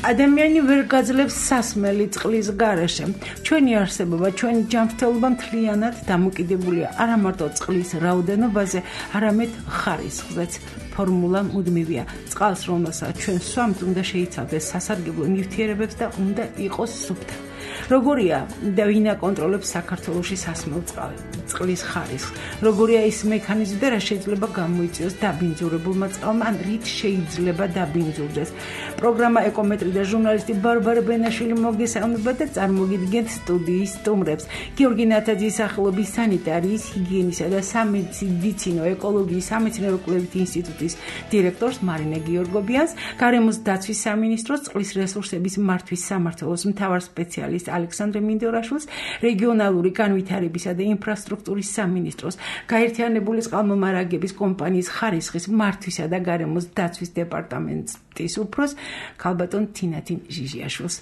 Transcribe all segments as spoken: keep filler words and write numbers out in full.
ადამიანი ვერ გაძლევს სასმელი წყლის გარეშე. ჩვენი არსებობა, ჩვენი ჯანმრთელობა მთლიანად დამოკიდებულია არა მარტო წყლის რაოდენობაზე, არამედ ხარისხზეც. ფორმულა მუდმივია. წყალს, რომელსაც ჩვენ სვამთ, უნდა შეიცავდეს სასარგებლო ნივთიერებებს და უნდა იყოს სუფთა. როგორია და ვინ აკონტროლებს საქართველოში სასმელ წყლის ხარისხს? როგორია ის მექანიზმი და რა შეიძლება გამოიწვიოს დაბინძურებულმა წყალმა, ან რით შეიძლება დაბინძურდეს? პროგრამა ეკომეტრი და ჟურნალისტი ბარბარა ბენაშვილი მოგესალმებათ და წარმოგიდგენთ სტუდიის სტუმრებს. გიორგი ნათაძის სახელობის სანიტარიის, ჰიგიენისა და სამედიცინო ეკოლოგიის სამეცნიერო კვლევით ინსტიტუტის დირექტორს მარინე გიორგობიანს, გარემოს დაცვის სამინისტროს წყლის რესურსების მართვის სამმართველოს მთავარ სპეციალისტ ალექსანდრე მინდორაშვილს, რეგიონალური განვითარებისა და ინფრასტრუქტურის სამინისტროს, გაერთიანებული წყალმომარაგების კომპანიის ხარისხის მართვისა და გარემოს დაცვის დეპარტამენტის უფროს ქალბატონ თინათინ ჟიჟიაშვილს.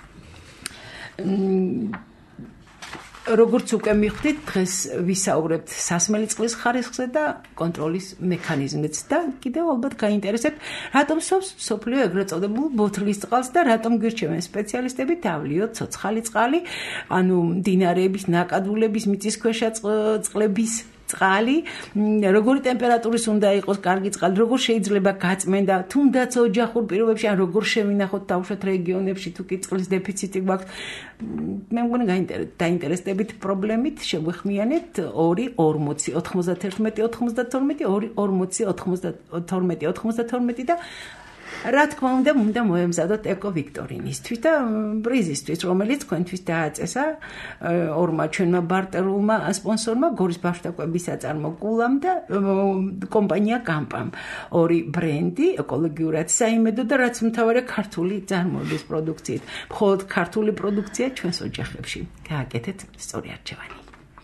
როგორც უკვე მიხვდით, დღეს ვისაუბრებთ სასმელი წყლის ხარისხზე და კონტროლის მექანიზმებს და კიდევ ალბათ გაინტერესებთ, რატომ სვამს მსოფლიო ეგრეთ წოდებულ ბოთლის წყალს და რატომ გვირჩევენ სპეციალისტები დავლიოთ ცოცხალი წყალი, ანუ მდინარეების, ნაკადულების, მიწისქვეშა წყლების წყალი, როგორი ტემპერატურის უნდა იყოს კარგი წყალი, როგორ შეიძლება გაწმენდა, თუნდაც ოჯახურ პირობებში, ან როგორ შევინახოთ დავუშვათ რეგიონებში, თუ კი წყლის დეფიციტი გვაქვს. მე მგონი დაინტერესდებით პრობლემით, შეგვეხმიანეთ ორი ორმოცი ოთხმოცდაერთმეტი ოცდათორმეტი ორი ორმოცი ოცდათორმეტი ოცდათორმეტი და რა თქმა უნდა, უნდა მოემზადოთ ეკო ვიქტორინისთვის და პრიზისთვის, რომელიც თქვენთვის დააწესა ორმა ჩვენმა ბარტერულმა სპონსორმა, გორის ბავშვთაკვების საწარმო კულამ და კომპანია გამპამ. ორი ბრენდი, ეკოლოგიურად საიმედო და რაც მთავარია ქართული წარმოების პროდუქციით. მხოლოდ ქართული პროდუქცია ჩვენს ოჯახებში. გააკეთეთ სწორი არჩევანი.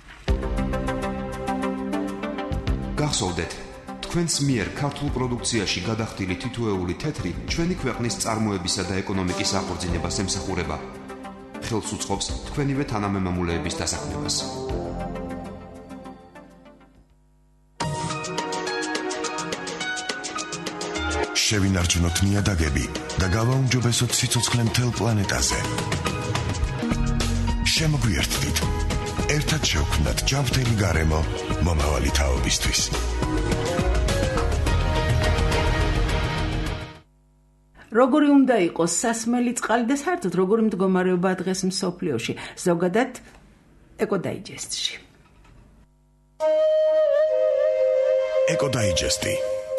გახსოვდეთ, თქვენს მიერ ქართულ პროდუქციაში გადახდილი თითოეული თეთრი ჩვენი ქვეყნის წარმოებისა და ეკონომიკის აღორძინებას ემსახურება. ხელს უწყობს თქვენივე თანამემამულეების დასაქმებას. შევინარჩუნოთ ნიადაგები და გავაუმჯობესოთ სიცოცხლე მთელ პლანეტაზე. შემოგვიერთდით. ერთად შევქმნათ ჯანმრთელი გარემო მომავალი თაობისთვის. როგორი უნდა იყოს სასმელი წყალი და საერთოდ როგორი მდგომარეობა დღეს მსოფლიოში, ზოგადად ეკოდაიჯესტში. ეკოდაიჯესტი.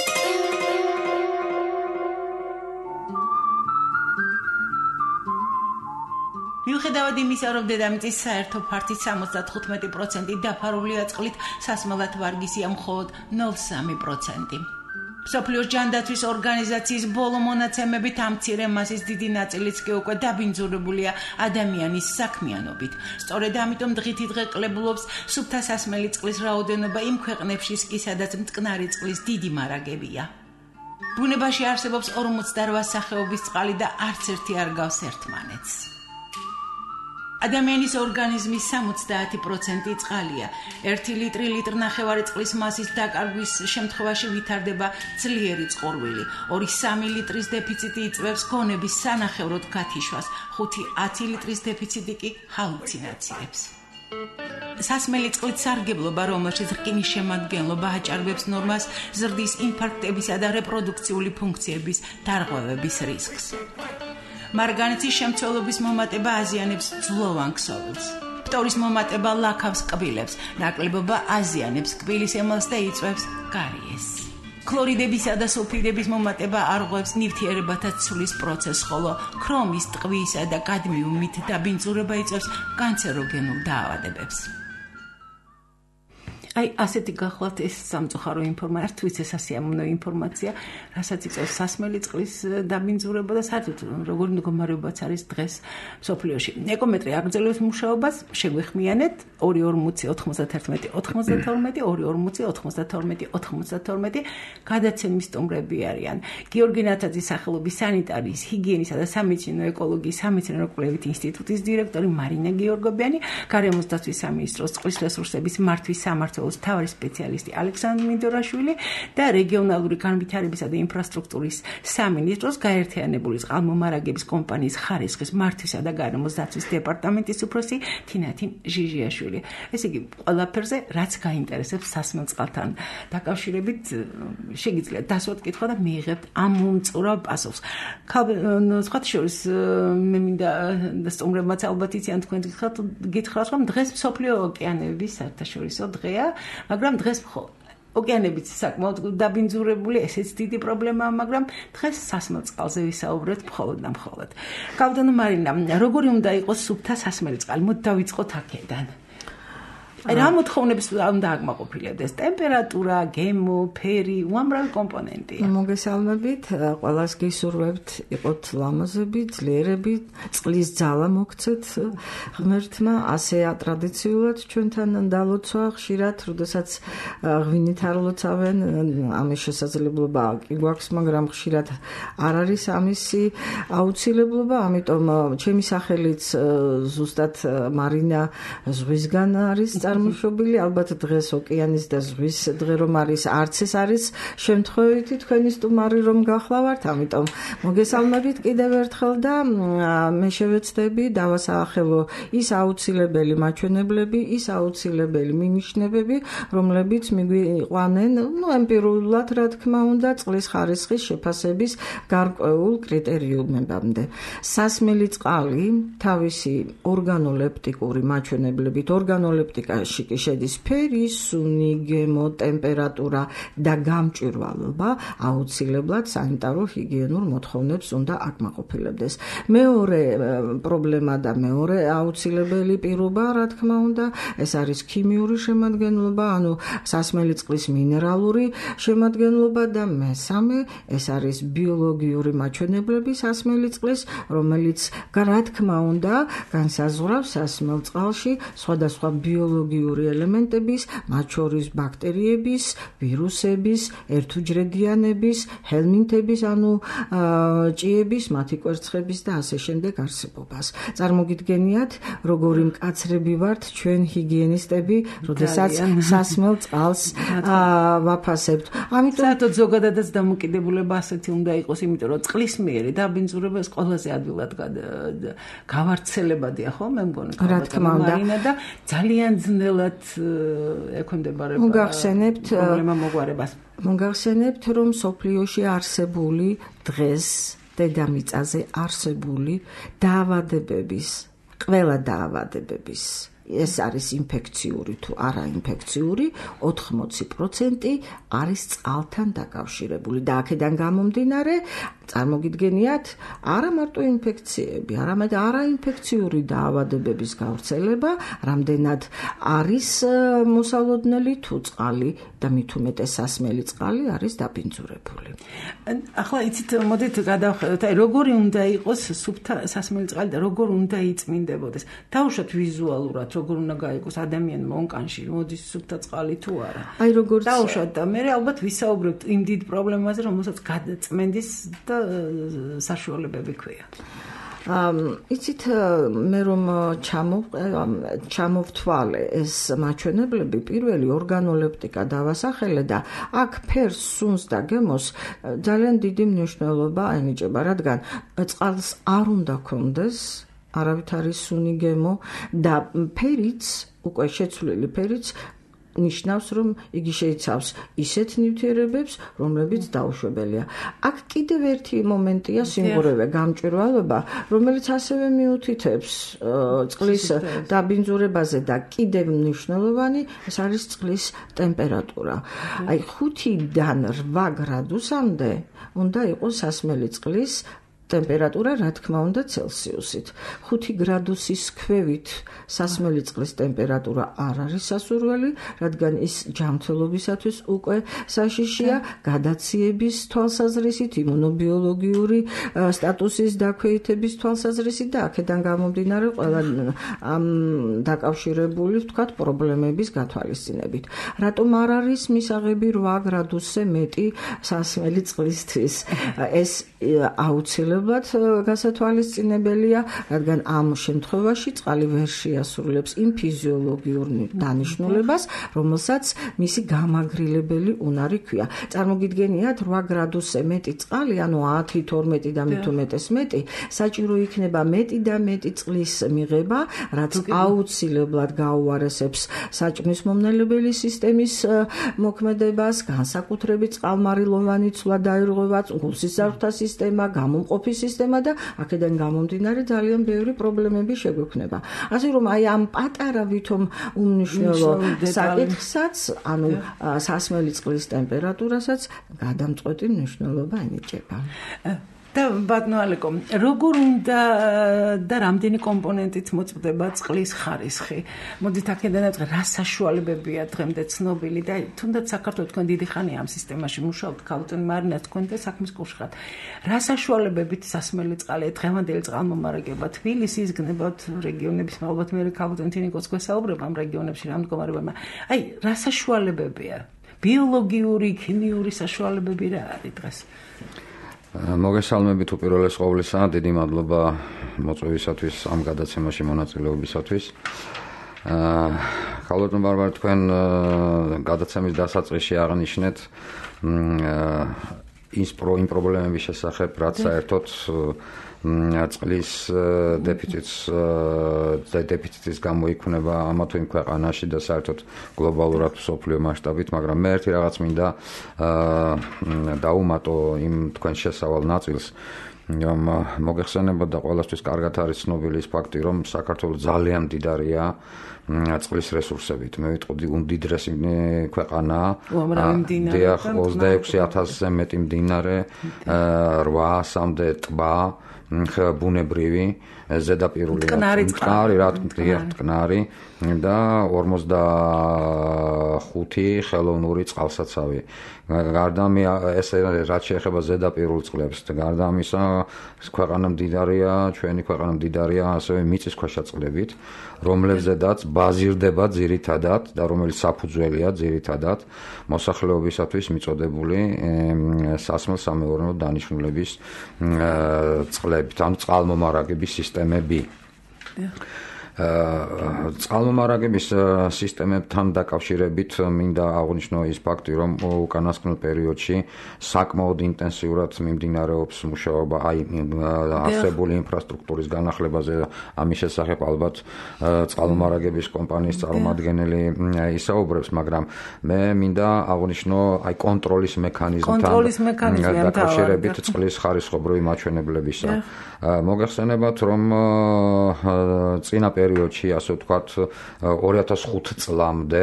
მიუხედავად იმისა, რომ დედამიწის საერთო ფართის სამოცდათხუთმეტი პროცენტი დაფარულია წყლით, სასმელად ვარგისია მხოლოდ ნული კoma სამი პროცენტი. მსოფლიოს ჯანდაცვის ორგანიზაციის ბოლო მონაცემებით ამ მცირე მასის დიდი ნაწილიც კი უკვე დაბინძურებულია ადამიანის საქმიანობით. სწორედ ამიტომ დღითი დღე კლებულობს სუფთა სასმელი წყლის რაოდენობა იმ ქვეყნებშიც კი, სადაც მტკნარი წყლის დიდი მარაგებია. ბუნებაში არსებობს ორმოცდარვა სახეობის წყალი და არც ერთი არ გავს ერთმანეთს. ადამიანის ორგანიზმის სამოცდაათი პროცენტი წყალია. ერთი ლიტრი ლიტრ ნახევარი წყლის მასის დაკარგვის შემთხვევაში ვითარდება ძლიერი წყურვილი. ორი კoma სამი ლიტრის დეფიციტი იწვევს გონების სანახევროდ გათიშვას. ხუთი კoma ათი ლიტრის დეფიციტი კი ჰალუცინაციებს. სასმელი წყლით სარგებლობა, რომელშიც რკინის შემადგენლობა აჭარბებს ნორმას, ზრდის ინფარქტებისა და რეპროდუქციული ფუნქციების დარღვევების რისკს. მარგანეცის შემცველობის მომატება აზიანებს ძვლოვან ქსოვილს. ფტორის მომატება ლაქავს კბილებს, ნაკლებობა აზიანებს კბილის ემალს და იწვევს კარიესს. ქლორიდებისა და სულფიდების მომატება არღვევს ნივთიერებათა ცვლის პროცესს, ხოლო ქრომის, ტყვიისა და კადმიუმით დაბინძურება იწვევს კანცეროგენულ დაავადებებს. აი, ასეთი გახლავთ ეს სამწუხარო ინფორმაცია, თუ ის სასიამოვნო ინფორმაცია, რასაც იწვევს სასმელი წყლის დაბინძურება და საერთოდ როგორი მდგომარეობაც არის დღეს მსოფლიოში. ეკომეტრი აგრძელებს მუშაობას, შეგვეხმიანეთ ორი კoma ორმოცი ოცდათერთმეტი ოცდათორმეტი ორი კoma ორმოცი ოცდათორმეტი ოცდათორმეტი გადაცემის სტუმრები არიან. გიორგი ნათაძის სახელობის სანიტარიის, ჰიგიენისა და სამედიცინო ეკოლოგიის სამეცნიერო კვლევით ინსტიტუტის დირექტორი მარინე გიორგობიანი, გარემოს დაცვის სამინისტროს წყლის რესურსების მართვის სამმართველოს საქართველოს მთავარი სპეციალისტი ალექსანდრე მინდორაშვილი და რეგიონალური განვითარებისა და ინფრასტრუქტურის სამინისტროს გაერთიანებული წყალმომარაგების კომპანიის ხარისხის მართვისა და გარემოს დაცვის დეპარტამენტის უფროსი თინათინ ჟიჟიაშვილი. ესე იგი, ყველაფერზე რაც გაინტერესებს სასმელ წყალთან დაკავშირებით შეგიძლიათ დასვათ კითხვა და მიიღებთ ამ მომწურავ პასუხს. სხვათა შორის მე მინდა სტუმრებმაც ალბათ იციან თქვენ გითხრათ, რომ დღეს მსოფლიო ოკეანეების საერთაშორისო დღეა, მაგრამ დღეს ოკეანებიც საკმაოდ დაბინძურებული, ესეც დიდი პრობლემაა, მაგრამ დღეს სასმელ წყალზე ვისაუბრეთ მხოლოდ და მხოლოდ. გავდანო მარინა, როგორი უნდა იყოს სუფთა სასმელი წყალი? მოდი დავიწყოთ აქედან. აი რა მოთხოვნებს უნდა აკმაყოფილებდეს? ტემპერატურა, გემო, ფერი, უამრავი კომპონენტია. მოგესალმებით, ყველას გისურვებთ იყოთ ლამაზები, ძლიერები, წყლის ძალა მოგცეთ ღმერთმა, ასეა ტრადიციულად ჩვენთან დალოცვა ხშირად, როდესაც ღვინით არ ლოცავენ, ამის შესაძლებლობა კი გვაქვს, მაგრამ ხშირად არ არის ამისი აუცილებლობა, ამიტომ ჩემი სახელიც ზუსტად მარინა ზღვისგან არის წარმოშობილი, ალბათ დღეს ოკეანის და ზღვის დღე რომ არის, არც ეს არის შემთხვევითი თქვენი სტუმარი რომ გახლავართ, ამიტომ მოგესალმებით კიდევ ერთხელ და მე შევეცდები დავასაახელო ის აუცილებელი მაჩვენებლები, ის აუცილებელი მინიშნებები, რომლებიც მიგვიყვანენ, ну, ემპირიულად, რა თქმა უნდა, წყლის ხარისხის შეფასების გარკვეულ კრიტერიუმებამდე. სასმელი წყალი თავისი ორგანოლეპტიკური მაჩვენებლებით, ორგანოლეპტიკა კი შედის ფერი, სუნი, გემო, ტემპერატურა და გამჭვირვალობა აუცილებლად სანიტარო-ჰიგიენურ მოთხოვნებს უნდა აკმაყოფილებდეს. მეორე პრობლემა და მეორე აუცილებელი პირობა, რა თქმა უნდა, ეს არის ქიმიური შემადგენლობა, ანუ სასმელი წყლის მინერალური შემადგენლობა და მესამე, ეს არის ბიოლოგიური მაჩვენებლები სასმელი წყლის, რომელიც, რა თქმა უნდა, განსაზღვრავს სასმელ წყალში სხვადასხვა ბიოლოგიური ელემენტების, მათ შორის ბაქტერიების, ვირუსების, ერთუჯრედიანების, ჰელმინთების, ანუ ჭიების, მათი კვერცხების და ასე შემდეგ არსებობას. წარმოგიდგენიათ, როგორი მკაცრები ვართ ჩვენ ჰიგიენისტები, როდესაც სასმელ წყალს ვაფასებთ. ამიტომ საერთოდ ზოგადადაც დამოკიდებულება ასეთი უნდა იყოს, იმიტომ რომ წყლის მიერი დაბინძურება ეს ყველაზე ადვილად გავავრცელებადია, ხო? მე მგონი, რა თქმა უნდა, და ძალიან ძნელად ექვემდებარება მოგახსენებთ პრობლემა მოგვარებას. მოგახსენებთ, რომ სოფლიოში არსებული დღეს დედამიწაზე არსებული დაავადებების, ყველა დაავადებების, ეს არის ინფექციური თუ არა ინფექციური, ოთხმოცი პროცენტი არის წყალთან დაკავშირებული და აქედან გამომდინარე წარმოგიდგენიათ, არა მარტო ინფექციები, არამედ არაინფექციური დაავადებების გავრცელება, რამდენად არის მოსალოდნელი თუ წყალი და მით უმეტეს სასმელი წყალი არის დაბინძურებული. ახლა იცით, მოდით გადავხედოთ, აი როგორი უნდა იყოს სუფთა სასმელი წყალი და როგორ უნდა იწმინდებოდეს. დავუშვათ ვიზუალურად, როგორ უნდა გაიგოს ადამიანმა ონკანში, მოდის სუფთა წყალი თუ არა. აი როგორც დავუშვათ და მე ალბათ ვისაუბრებთ იმ დიდ პრობლემაზე, რომელსაც გადაწმენდის და საშუალებები ქვია. იცით, მე რომ ჩამოვთვალე ეს მაჩვენებლები, პირველი ორგანოლეპტიკა დავასახელე და აქ ფერს, სუნს და გემოს ძალიან დიდი მნიშვნელობა ენიჭება, რადგან წყალს არ უნდა ქონდეს არავითარი სუნი, გემო და ფერიც, უკვე შეცვლილი ფერიც ნიშნავს, რომ იგი შეიცავს ისეთ ნივთიერებებს, რომლებიც დაუშვებელია. აქ კიდევ ერთი მომენტია სიმღერევე, გამჭვირვალობა, რომელიც ასევე მიუთითებს წყლის დაბინძურებაზე და კიდევ მნიშვნელოვანი, ეს არის წყლის ტემპერატურა. აი ხუთიდან რვა გრადუსამდე უნდა იყოს სასმელი წყლის ტემპერატურა, რა თქმა უნდა, ცელსიუსით. ხუთი გრადუსის ქვევით სასმელი წყლის ტემპერატურა არ არის სასურველი, რადგან ის ჯანმრთელობისათვის უკვე საშიშია, გადაციების თვალსაზრისით, იმუნობიოლოგიური სტატუსის დაქვეითების თვალსაზრისით და აქედან გამომდინარე ყველა ამ დაკავშირებული, ვთქვათ, პრობლემების გათვალისწინებით. რატომ არ არის მისაღები რვა გრადუსზე მეტი სასმელი წყლისთვის? ეს აუცილებლად აუცილებლად გასათვალისწინებელია, რადგან ამ შემთხვევაში წყალი ვერ შეასრულებს იმ ფიზიოლოგიურ დანიშნულებას, რომელსაც მისი გამაგრილებელი უნარი ქვია. წარმოგიდგენიათ რვა გრადუსზე მეტი წყალი, ანუ ათი, თორმეტი და მით უმეტეს მეტი, საჭირო იქნება მეტი და მეტი წყლის მიღება, რაც აუცილებლად გაუარესებს საჭმლის მომნელებელი სისტემის მოქმედებას, განსაკუთრებით წყალმარილოვანი ცვლა დაირღვევაც, გულსის ძარღვთა სისტემა, გამომყოფი სისტემა და აქედან გამომდინარე ძალიან ბევრი პრობლემები შეგვექმნება. ასე რომ აი ამ პატარა ვითომ უმნიშვნელო საკითხსაც, ანუ სასმელი წყლის ტემპერატურასაც გადამწყვეტი მნიშვნელობა ენიჭება. და ბატონო ალეკო, როგორ უნდა და რამდენი კომპონენტით მოწმდება წყლის ხარისხი? მოდით აქედან ავიღე, რა საშუალებებია დღემდე ცნობილი და თუნდაც საქართველოს თქვენ დიდი ხანია ამ სისტემაში მუშაობთ, ქალბატონ მარინას თქვენ და საქმის კურსხად. რა საშუალებებით სასმელი წყალი დღევანდელი წყალმომარაგება თბილისის გნებავთ რეგიონების, ალბათ მე ქალბატონ თინიკოს გვესაუბრება ამ რეგიონებში რა მდგომარეობაა. აი, რა საშუალებებია? ბიოლოგიური, ქიმიური საშუალებები რა არის დღეს? მოგესალმებით უპირველეს ყოვლისა, დიდი მადლობა მოწვევისათვის, ამ გადაცემაში მონაწილეობისათვის. ქალბატონ ბარბარე, თქვენ გადაცემის დასაწყისში აღნიშნეთ იმ პრობლემების შესახებ, რაც საერთოდ წყლის დეფიციტს დეფიციტის გამო იქნება ამა თუ იმ ქვეყანაში და საერთოდ გლობალურად მსოფლიო მასშტაბით, მაგრამ მე ერთი რაღაც მინდა დაუმატო იმ თქვენ შესავალ ნაწილს, რომ მოგეხსენებოდა ყველასთვის კარგად არის ცნობილი ის ფაქტი, რომ საქართველო ძალიან მდიდარია წყლის რესურსებით. მე ვიტყოდი უმდიდრესი ქვეყანაა. დიახ, ოცდაექვსი ათასზე მეტი მდინარე, რვაასამდე ტბა, ბუნებრივი, ზედაპირული მტკნარი რა მტკნარი და ორმოცდახუთი ხელოვნური წყალსაცავი. გარდა ეს რაც შეეხება ზედაპირულ წყლებს, გარდა ამისა ქვეყანა მდიდარია, ჩვენი ქვეყანა მდიდარია ასევე მიწისქვეშა წყლებით, რომლებზედაც ბაზირდება ძირითადად და რომელიც საფუძველია ძირითადად მოსახლეობისათვის მიწოდებული სასმელ-სამეურნეო დანიშნულების წყლებით, ანუ წყალმომარაგების სისტემები. წყალმომარაგების სისტემებთან დაკავშირებით მინდა აღვნიშნო ის ფაქტი, რომ უკანასკნელ პერიოდში საკმაოდ ინტენსიურად მიმდინარეობს მუშაობა აი არსებული ინფრასტრუქტურის განახლებაზე. ამის შესახებ ალბათ წყალმომარაგების კომპანიის წარმომადგენელი ისაუბრებს, მაგრამ მე მინდა აღვნიშნო აი კონტროლის მექანიზმთან დაკავშირებით წყლის ხარისხობრივი მაჩვენებლებისა. მოგეხსენებათ, რომ წინა პერიოდში, ასე ვთქვათ, ორი ათას ხუთი წლამდე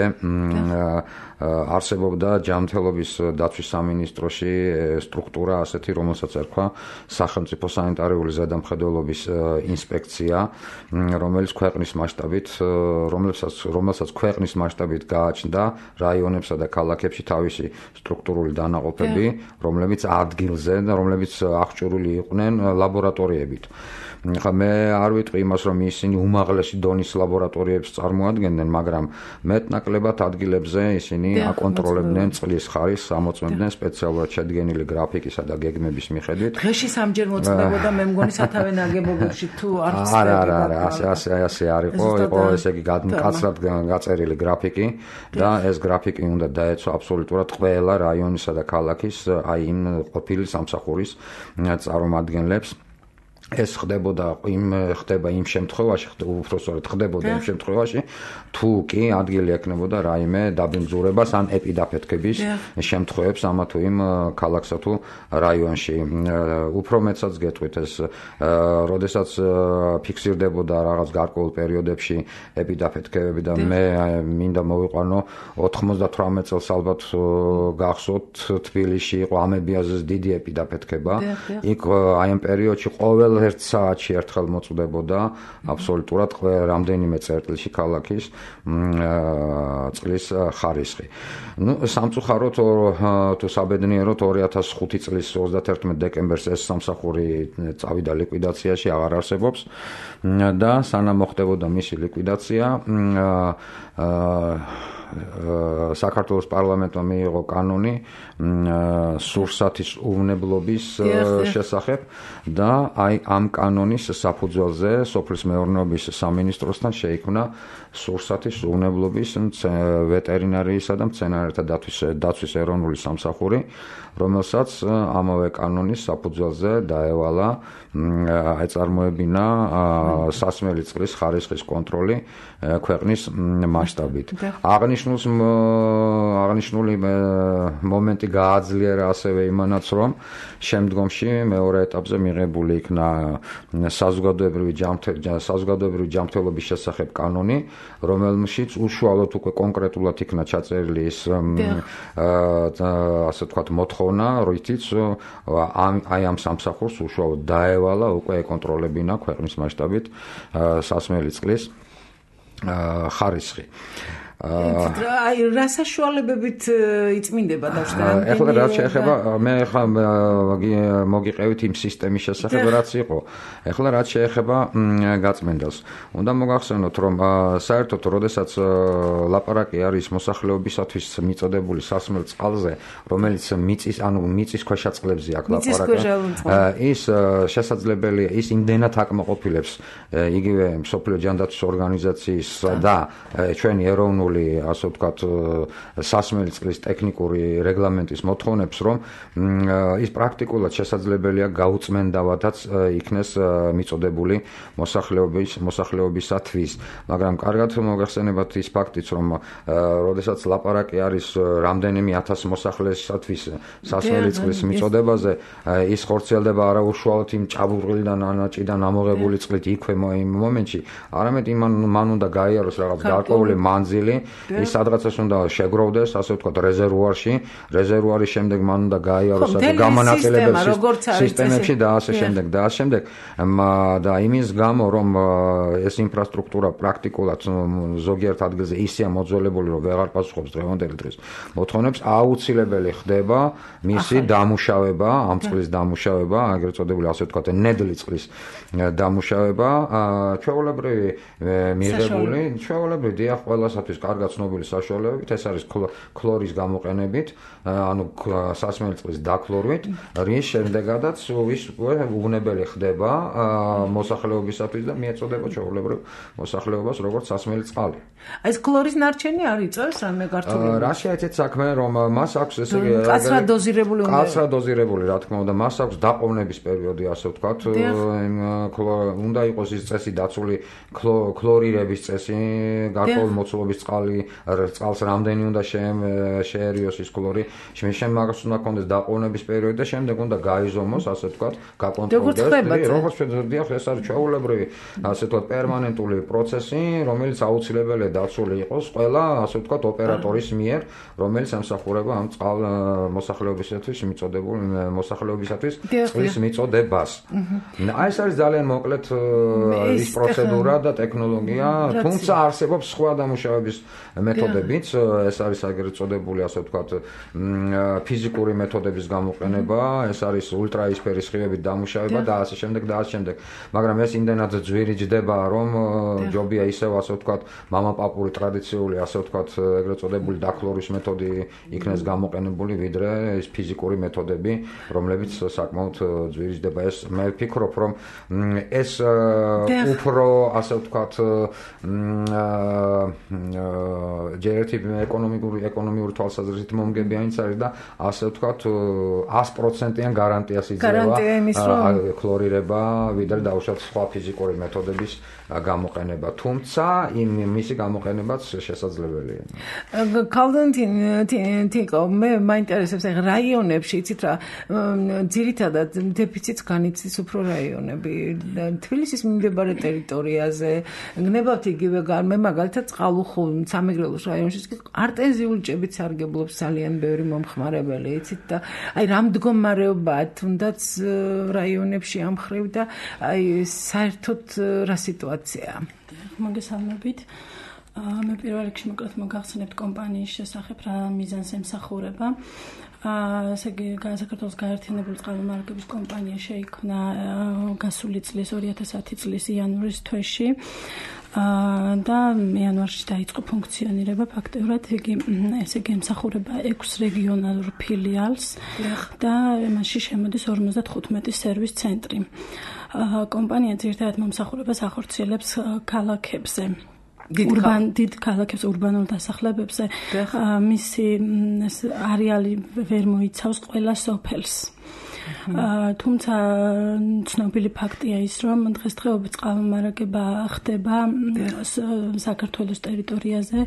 არსებობდა ჯანმრთელობის დაცვის სამინისტროში სტრუქტურა ასეთი, რომელსაც ერქვა სახელმწიფო სანიტარიული ზედამხედველობის ინსპექცია, რომელიც ქვეყნის მასშტაბით, რომელსაც რომელსაც ქვეყნის მასშტაბით გააჩნდა რაიონებსა და ქალაქებში თავისი სტრუქტურული დანაყოფები, რომლებიც ადგილზე და რომლებიც აღჭურვილი იყვნენ ლაბორატორიებით. ხა მე არ ვიტყვი იმას, რომ ისინი უმაღლესი დონის ლაბორატორიებს წარმოადგენდნენ, მაგრამ მეტნაკლებად ადგილებზე ისინი აკონტროლებდნენ წყლის ხარისხს, ამოწმებდნენ სპეციალურად შედგენილი გრაფიკისა და გეგმების მიხედვით. დღეში სამჯერ მოწმებოდა, მე მგონი სათავე ნაგებობებში თუ არ ხსნები. არა, არა, არა, ასე ასე ასე არ იყო, იყო ესე იგი მკაცრად გაწერილი გრაფიკი და ეს გრაფიკი უნდა დაეცვა აბსოლუტურად ყველა რაიონისა და ქალაქის აი იმ ყოფილი სამსახურის წარმომადგენლებს. ეს ხდებოდა იმ ხდება იმ შემთხვევაში, უბრალოდ ხდებოდა იმ შემთხვევაში, თუ კი ადგილი ექნებოდა რაიმე დაბინძურებას ან ეპიდაფეთქების შემთხვევებს ამა თუ იმ ქალაქსა თუ რაიონში. უფრო მეცაც გეტყვით ეს, როდესაც ფიქსირდებოდა რაღაც გარკვეულ პერიოდებში ეპიდაფეთქებები და მე მინდა მოვიყვანო ოთხმოცდათვრამეტ წელს ალბათ გახსოვთ, თბილისში იყო ამებიაზეს დიდი ეპიდაფეთქება. იქ აი ამ პერიოდში ყოველ ერთ საათში ერთხელ მოწვდებოდა აბსოლუტურად რამდენიმე წერტილში ქალაქის წყლის ხარისხი. ნუ სამწუხაროდ თუ საბედნიეროდ ორი ათას ხუთი წლის ოცდათერთმეტ დეკემბერს ეს სამსახური წავიდა ლიკვიდაციაში, აღარ არსებობს და სანამ მოხდებოდა მისი ლიკვიდაცია საქართველოს პარლამენტმა მიიღო კანონი სურსათის უვნებლობის შესახებ და აი ამ კანონის საფუძველზე სოფლის მეურნეობის სამინისტროსთან შეიქმნა სურსათის უვნებლობის ვეტერინარიისა და მცენარეთა დაცვის ეროვნული სამსახური, რომელსაც ამავე კანონის საფუძველზე დაევალა ეწარმოებინა სასმელი წყლის ხარისხის კონტროლი ქვეყნის მასშტაბით. აღნიშნულს აღნიშნული მომენტი გააძლიერა ასევე იმანაც, რომ შემდგომში მეორე ეტაპზე მიღებული იქნა საზოგადოებრივი საზოგადოებრივი ჯანმრთელობის შესახებ კანონი, რომელშიც უშუალოდ უკვე კონკრეტულად იქნა ჩაწერილი ის ასე ვთქვათ მოთხოვნა, რითიც აი ამ სამსახურს უშუალოდ დაევალა უკვე ეკონტროლებინა ქვეყნის მასშტაბით სასმელი წყლის ხარისხი. აი რა საშუალებებით იწმინდება დავშტა? ეხლა რაც შეეხება მე ხა მოგიყევით იმ სისტემის შესახებ რაც იყო. ეხლა რაც შეეხება გაწმენდელს. უნდა მოგახსენოთ, რომ საერთოდ როდესაც ლაპარაკი არის მოსახლეობისათვის მიწოდებული სასმელ წყალზე, რომელიც მიწის ანუ მიწის ქვეშა წყლებზე აქ ლაპარაკი, ის შესაძლებელია, ის იმდენად აკმაყოფილებს იგივე მსოფლიო ჯანდაცვის ორგანიზაციის და ჩვენი ეროვნული ასე ვთქვათ სასმელი წყლის ტექნიკური რეგლამენტის მოთხოვნებს, რომ ის პრაქტიკულად შესაძლებელია გაუწმენდავადაც იქნეს მიწოდებული მოსახლეობის მოსახლეობისათვის. მაგრამ კარგად მოგახსენებათ ის ფაქტიც, რომ როდესაც ლაპარაკი არის რამდენიმე ათას მოსახლეისათვის სასმელი წყლის მიწოდებაზე, ის ხორციელდება არა უშუალოდ იმ ჭაბურღილიდან ანაჭიდან ამოღებული წყლით იქვე იმ მომენტში, არამედ მან უნდა გაიაროს რაღაც გარკვეული მანძილი, ის სადღაცას უნდა შეგროვდეს, ასე ვთქვათ, რეზერვუარში, რეზერვუარის შემდეგ მან უნდა გაიაროს გამონაკლებებს სისტემებში და ასე შემდეგ და ასე შემდეგ. და იმის გამო, რომ ეს ინფრასტრუქტურა პრაქტიკულად ზოგიერთ ადგილზე ისეა მოძველებული, რომ ვეღარ პასუხობს დღევანდელი დღის მოთხოვნებს, აუცილებელი ხდება მისი დამუშავება, ამ წყლის დამუშავება, აგრეთ წოდებული ასე ვთქვათ, ნედლი წყლის დამუშავება, ჩვეულებრივი მიღებული, ჩვეულებრივი დიახ, ყველასათვის კარგად ცნობილი საშუალებებით, ეს არის ქლორის გამოყენებით, ანუ სასმელი წყლის დაქლორვით, რის შემდეგადაც ის უვნებელი ხდება მოსახლეობისათვის და მიეწოდება ჩვეულებრივ მოსახლეობას როგორც სასმელი წყალი. აი ეს ქლორის ნარჩენი არ იწევს რამე გართულებული? რა შეეცეთ საქმე, რომ მას აქვს ესე იგი კაცრად დოზირებული უნდა კაცრად დოზირებული, რა თქმა უნდა, მას აქვს დაყოვნების პერიოდი, ასე ვთქვათ, უნდა იყოს ის წესი დაცული ქლორირების წესი, გარკვეული მოცულობის წყალი, წყალს რამდენი უნდა შეერიოს ის ქლორი, შემდეგ მაგას უნდა კონდეს დაყოვნების პერიოდი და შემდეგ უნდა გაიზომოს, ასე ვთქვათ, გაკონტროლდეს. როგორც შეძლებდია, ეს არის ჩვეულებრივი, ასე ვთქვათ, პერმანენტული პროცესი, რომელიც აუცილებელია დაცული იყოს ყველა, ასე ვთქვათ, ოპერატორის მიერ, რომელიც ემსახურება ამ წყალ მოსახლეობისათვის მიწოდებულ მოსახლეობისათვის წყლის მიწოდებას. აი ეს არის ძალიან მოკლედ ის პროცედურა და ტექნოლოგია, თუმცა არსებობს სხვა დამუშავების მეთოდებიც, ეს არის აგრეთ წოდებული, ასე ვთქვათ, ფიზიკური მეთოდების გამოყენება, ეს არის ულტრაისფერის სხივებით დამუშავება და ასე შემდეგ და ასე შემდეგ. მაგრამ ეს იმდენად ძვირიჯდება, რომ ჯობია ისევ, ასე ვთქვათ, მამაპაპური ტრადიციული, ასე ვთქვათ, ეგრეთ წოდებული დაქლორის მეთოდი იქნეს გამოყენებული, ვიდრე ეს ფიზიკური მეთოდები, რომლებიც საკმაოდ ძვირიჯდება. ეს მე ვფიქრობ, რომ ეს უფრო, ასე ვთქვათ, ჯერ ერთი ეკონომიკური ეკონომიური თვალსაზრისით მომგებიანიც არის და ასე ვთქვათ, ას პროცენტიან გარანტიას იძლევა ქლორირება, ვიდრე დაუშვათ სხვა ფიზიკური მეთოდების გამოყენება. თუმცა იმ მისი გამოყენებაც შესაძლებელია. ქალდანტინ თიკო, მე მაინტერესებს ახლა რაიონებში, იცით რა, ძირითადად დეფიციტს განიცდის უფრო რაიონები. თბილისის მიმდებარე ტერიტორიაზე გნებავთ იგივე მე მაგალითად წყალუხურ სამეგრელოს რაიონში არტეზიული ჭებით სარგებლობს ძალიან ბევრი მომხმარებელი, იცით და აი რამ მდგომარეობაა თუნდაც რაიონებში ამ ხრივ და აი საერთოდ რა სიტუაციაა? მოგესალმებით. მე პირველ რიგში მოკლედ მოგახსენებთ კომპანიის შესახებ რა მიზანს ემსახურება. ასე იგი საქართველოს გაერთიანებული წყალმომარაგების კომპანია შეიქმნა გასული წლის ორი ათას ათი წლის იანვრის თვეში. და იანვარში დაიწყო ფუნქციონირება ფაქტობრივად იგი ესე იგი ემსახურება ექვს რეგიონალურ ფილიალს და მასში შემოდის ორმოცდათხუთმეტი სერვის ცენტრი. კომპანია ძირითადად მომსახურებას ახორციელებს ქალაქებზე. ურბან დიდ ქალაქებს ურბანულ დასახლებებზე მისი არეალი ვერ მოიცავს ყველა სოფელს. თუმცა ცნობილი ფაქტია ის, რომ დღესდღეობით წყალმომარაგება ხდება საქართველოს ტერიტორიაზე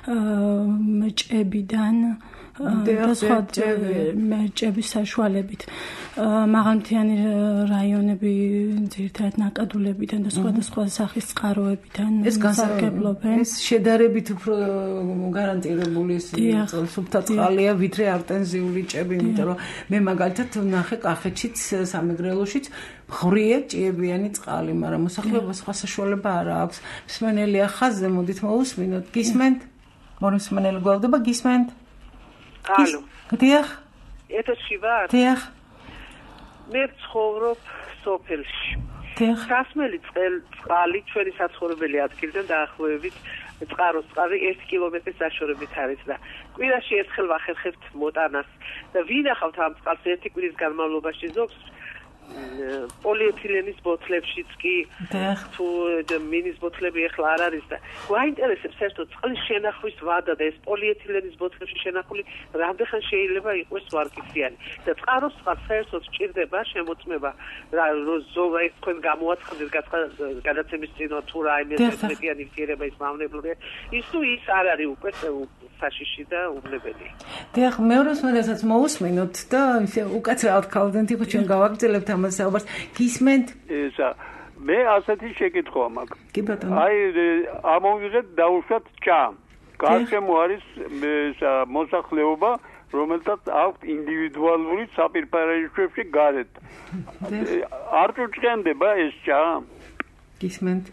ჭებიდან და სხვა ჭების საშუალებით. მაღალმთიანი რაიონები ძირითადად ნაკადულებიდან და სხვადასხვა სახის წყაროებიდან სარგებლობენ. ეს შედარებით უფრო გარანტირებული სუფთა წყალია, ვიდრე არტენზიული ჭები, იმიტომ რომ მე მაგალითად ნახე კახეთშიც, სამეგრელოშიც ხრია ჭიებიანი წყალი, მაგრამ მოსახლეობას სხვა საშუალება არ აქვს. მსმენელია ხაზზე, მოდით მოусმინოთ. გისმენთ? მოსმენელი გვაქვს, გისმენთ? ალო. დიახ. ეთერში ვარ? დიახ. მე ცხოვრობ სოფელში. დიახ. სასმელი წყალი ჩვენი საცხოვრებელი ადგილიდან დაახლოებით წყაროს წყალი ერთი კილომეტრის დაშორებით არის და კვირაში ერთხელ ვახერხებთ მოტანას და ვინახავთ ამ წყალს ერთი კვირის განმავლობაში ზოგს პოლიეთილენის ბოთლებშიც კი თუ მინის ბოთლები ახლა არ არის და გვაინტერესებს საერთოდ წყლის შენახვის ვადა და ეს პოლიეთილენის ბოთლებში შენახული რამდენხან შეიძლება იყოს ვარკიციანი და წყაროს წყალს საერთოდ სჭირდება შემოწმება რა ზომა ეს თქვენ გამოაცხადეთ გადაცემის წინო თუ რაიმე წესრიგიანი ვთიერება ის მავნებლურია ის თუ ის არ არის უკვე საშიში და უბნებელი. დიახ, მეორეს მოდესაც მოусმინოთ და უკაცრავად ქალდენ თიხო ჩვენ გავაგრძელებთ ამას საუბარს. გისმენთ? ესა მე ასეთი შეკითხვა მაქვს. კი ბატონო. აი ამოვიღეთ დაუშვათ ჭა. გარშემო არის მოსახლეობა, რომელთაც აქვს ინდივიდუალური საპირფარეშოებში გარეთ. არ წუჭენდება ეს ჭა? გისმენთ?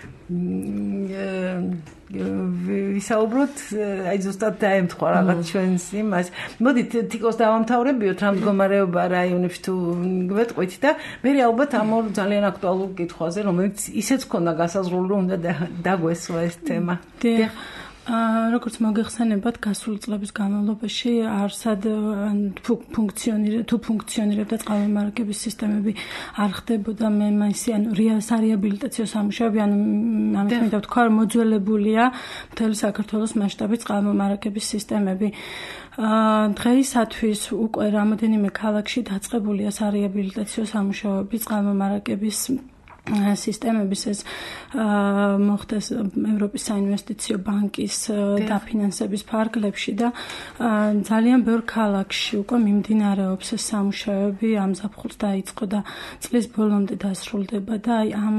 ვისაუბროთ, აი ზუსტად დაემთხვა რაღაც ჩვენს იმას. მოდით თიკოს დავამთავრებიოთ რა მდგომარეობა რაიონებში თუ გვეტყვით და მე ალბათ ამ ორ ძალიან აქტუალურ კითხვაზე, რომელიც ისეც ქონდა გასაზრული, რომ უნდა დაგვესვა ეს თემა. დიახ. როგორც მოგეხსენებათ, გასული წლების განმავლობაში არსად ფუნქციონირებდა თუ ფუნქციონირებდა წყალმომარაგების სისტემები არ ხდებოდა მე მასი ანუ რეაბილიტაციო სამუშაოები ანუ ამით მინდა ვთქვა რომ მოძველებულია მთელი საქართველოს მასშტაბით წყალმომარაგების სისტემები. დღეისათვის უკვე რამოდენიმე ქალაქში დაწყებულია სარეაბილიტაციო სამუშაოები წყალმომარაგების სისტემების ეს მოხდეს ევროპის საინვესტიციო ბანკის დაფინანსების ფარგლებში და ძალიან ბევრ ქალაქში უკვე მიმდინარეობს ეს სამუშაოები ამ ზაფხულს დაიწყო და წლის ბოლომდე დასრულდება და აი ამ